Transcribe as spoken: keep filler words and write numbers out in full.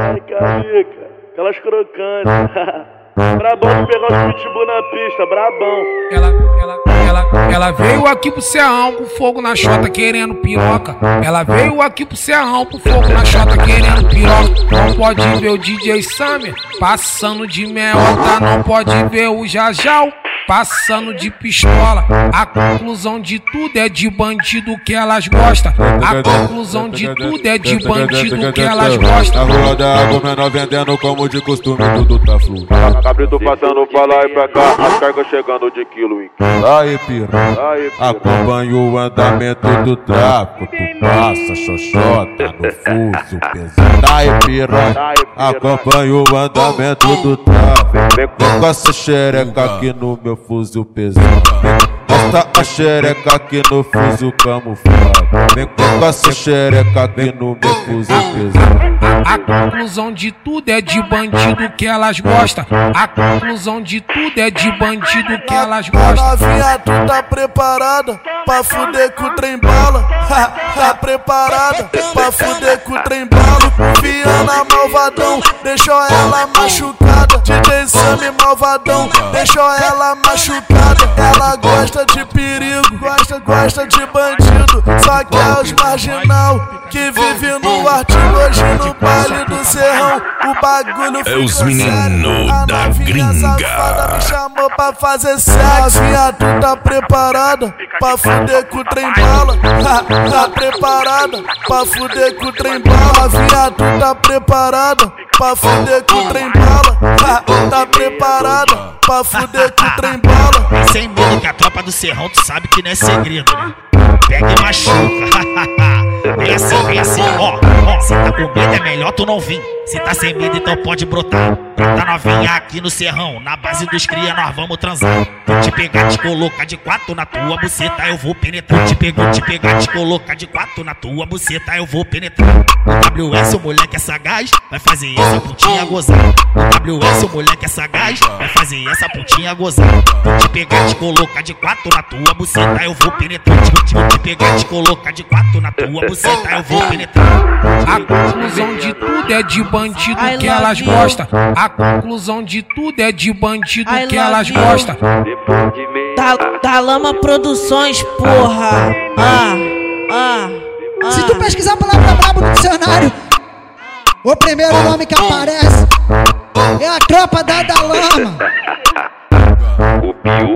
Ai, carica, aquelas crocantes. Brabão de pegar os pitbull na pista, brabão. Ela, ela, ela, ela veio aqui pro Serrão com fogo na chota querendo piroca. Ela veio aqui pro Serrão com fogo na chota querendo piroca. Não pode ver o D J Samir passando de meota. Não pode ver o Jajal passando de pistola. A conclusão de tudo é de bandido que elas gostam. A conclusão de tudo é de bandido que elas gostam. A rua da água menor vendendo como de costume, tudo tá fluindo. Cabrito passando pra lá e pra cá, as cargas chegando de quilo em quilo. Aí, piranha, acompanha o andamento do tráfico. Tu passa xoxota no fuso pesado. Aí, piranha, acompanha o andamento do tráfico. Vem com essa xereca aqui no meu fuso pesado. Mostra a xereca aqui no fuso camuflado. Vem com essa xereca aqui no meu fuso pesado. A conclusão de tudo é de bandido que elas gostam. A conclusão de tudo é de bandido que elas gostam. Novinha, tu tá preparada pra fuder com o trem bala? Tá preparada pra fuder com o trem bala? Viana malvadão, deixou ela machucada. D J Samir malvadão, deixou ela machucada. Ela gosta de perigo, gosta, gosta de bandido. Só que é os marginal que vive no artigo. Hoje no baile do Serrão o bagulho ficou é os menino da gringa. Me chamou pra fazer sexo. Novinha, tu tá preparada pra fuder com o trem bala? Tá preparada pra fuder com o trem bala? Novinha, tu tá preparada pra fuder com o trem bala? Tá preparada pra fuder com o trem bala? Vem sem medo que a tropa do Serrão tu sabe que não é segredo, né? Pega e machuca. Vem assim, vem assim, ó, ó. Se tá com medo é melhor tu não vir. Se tá sem medo então pode brotar. Brota novinha aqui no Serrão, na base dos cria nós vamos transar. Vou te pegar, te colocar de quatro na tua buceta, eu vou penetrar. Te pegar, te pegar, te colocar de quatro na tua buceta, eu vou penetrar. O W S, o moleque é sagaz, vai fazer essa putinha gozar. O W S, o moleque é sagaz, vai fazer essa putinha gozar. Vou te pegar, te colocar de quatro na tua buceta, eu vou penetrar. Vou te pegar, te colocar de quatro na tua buceta, eu vou penetrar. A conclusão de tudo é de bandido que elas gostam. A conclusão de tudo é de bandido que elas gostam. Da, da Lama Produções, porra. Ah, ah, ah. Se tu pesquisar a palavra brabo no dicionário, o primeiro nome que aparece é a tropa da Dalama.